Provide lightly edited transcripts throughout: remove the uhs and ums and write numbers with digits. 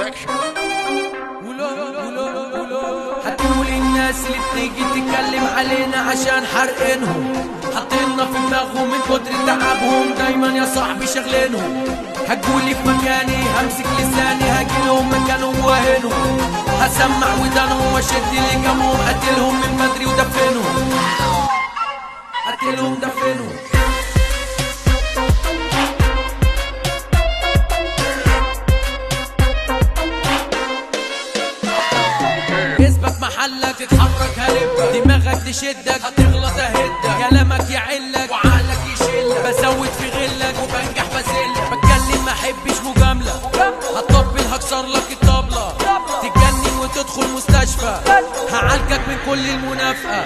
برودكشن. هتقول الناس اللي بتيجي تتكلم علينا عشان حرقينهم، حاطيننا في دماغهم من كتر تعبهم، دايما يا صاحبي شغلينهم. هتقولي في مكاني همسك لساني، هاجيلهم مكانهم واهنهم، هسمع ودانهم واشد لجامهم، قتلهم من بدري ودفنهم، قتلهم دفنهم. اثبت محلك تتحرك هلبك، دماغك تشدك هتغلط اهدك، كلامك يعلك وعقلك يشلك، بزود في غلك وبنجح بزلك، بتكلم ما احبش مجامله، هتطبل هكسر لك الطبله، تتجنن وتدخل مستشفى، هعالجك من كل المنافقه.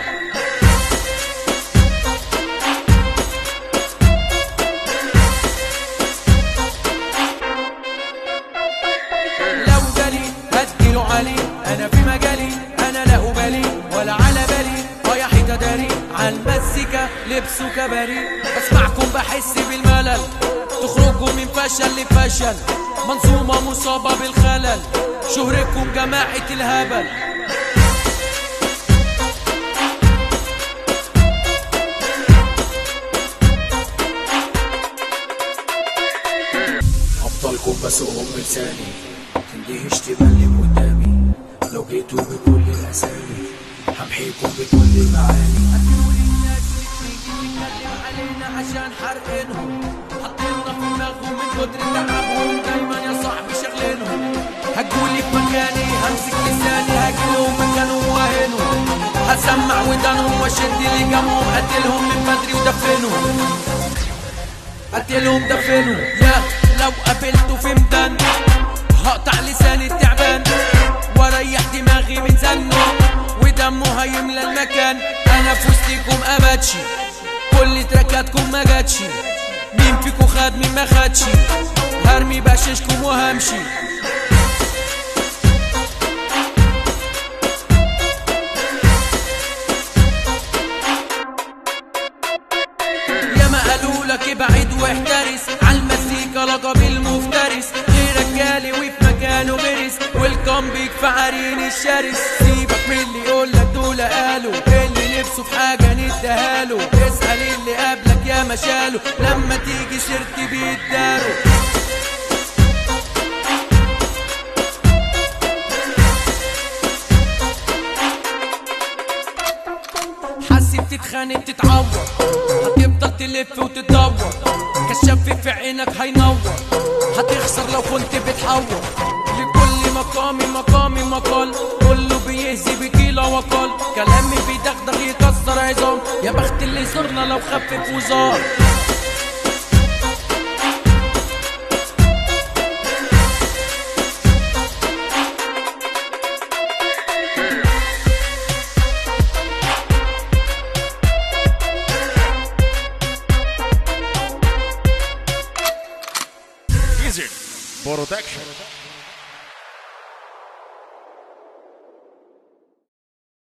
لو جالي هديله علي، انا في مجالي انا لا ابالي ولا على بالي، رايح تداري عالمزيكا لبسه كباري، بسمعكم بحس بالملل، تخرجوا من فشل لفشل، منظومة مصابة بالخلل، شهركم جماعة الهبل. أبطالكم بسوقهم بلساني، تندهش تبلم قدامي، لو جيتوا بكل الأسامي همحيكم بكل المعاني. هتقول الناس اللي بتيجي تتكلم علينا عشان حرقينهم، حاطيننا في دماغهم من كتر تعبهم، دايما يا صاحبي شغلينهم. هتقولي في مكاني همسك لساني، هاجيلهم مكانهم واهنهم، هسمع ودانهم واشد لجامهم، قتلهم من بدري ودفنهم، قتلهم دفنهم. يا لو قابلته في ميدان هقطع لساني التعبان، واريح دماغي من زنه ودمه هيملى المكان. انا في وسطكم اباتشي، كل تراكاتكم ما جاتشي، مين فيكم خد مين ما خدشي، هرمي بشاشكم وهمشي. ياما قالولك ابعد واحترس، عالمزيكا لقب المفترس، غيرك جالي وفي مكانه غرس، ويلكم بيك في عرين الشرس. سيبك من اللي يقولك دول قالوا، اللي نفسه في حاجة ندهاله، اسأل اللي قبلك يا مشاله، لما تيجي سيرتي بيداروا. حاسب تتخانق تتعور، هتفضل تلف وتدور، كشاف في عينك هينور، هتخسر لو كنت بتحور. لكل مقام مقال، كله بيهزي بكيلة وقال، كلامي بيدغدغ يكسر عظام، يا بخت اللي زرنا لو خفف وزار. برودكشن.